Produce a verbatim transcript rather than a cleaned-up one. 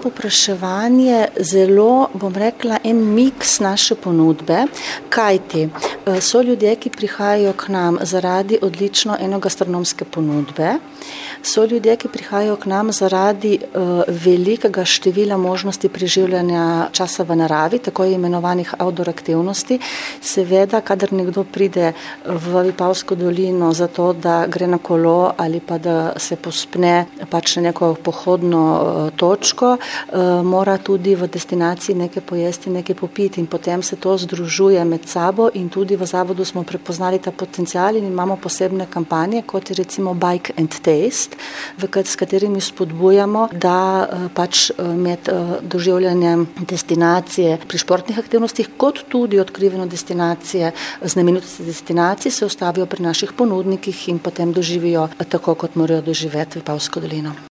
povpraševanje zelo, bom rekla, en miks naše ponudbe, kajti so ljudje, ki prihajajo k nam zaradi odlično enogastronomske ponudbe, so ljudje, ki prihajajo k nam zaradi uh, velikega števila možnosti preživljanja časa v naravi, tako imenovanih outdoor aktivnosti. Seveda, kadar nekdo pride v Vipavsko dolino za to, da gre na kolo ali pa da se pospne pač na neko pohodno uh, točko, uh, mora tudi v destinaciji nekaj pojesti, nekaj popiti in potem se to združuje med sabo in tudi v zavodu smo prepoznali ta potencial in imamo posebne kampanje, kot je recimo Bike and Taste, v s katerimi spodbujamo, da pač med doživljanjem destinacije pri športnih aktivnostih, kot tudi odkrivanje destinacije, znamenitosti destinacij se ustavijo pri naših ponudnikih in potem doživijo tako, kot morajo doživeti Vipavsko dolino.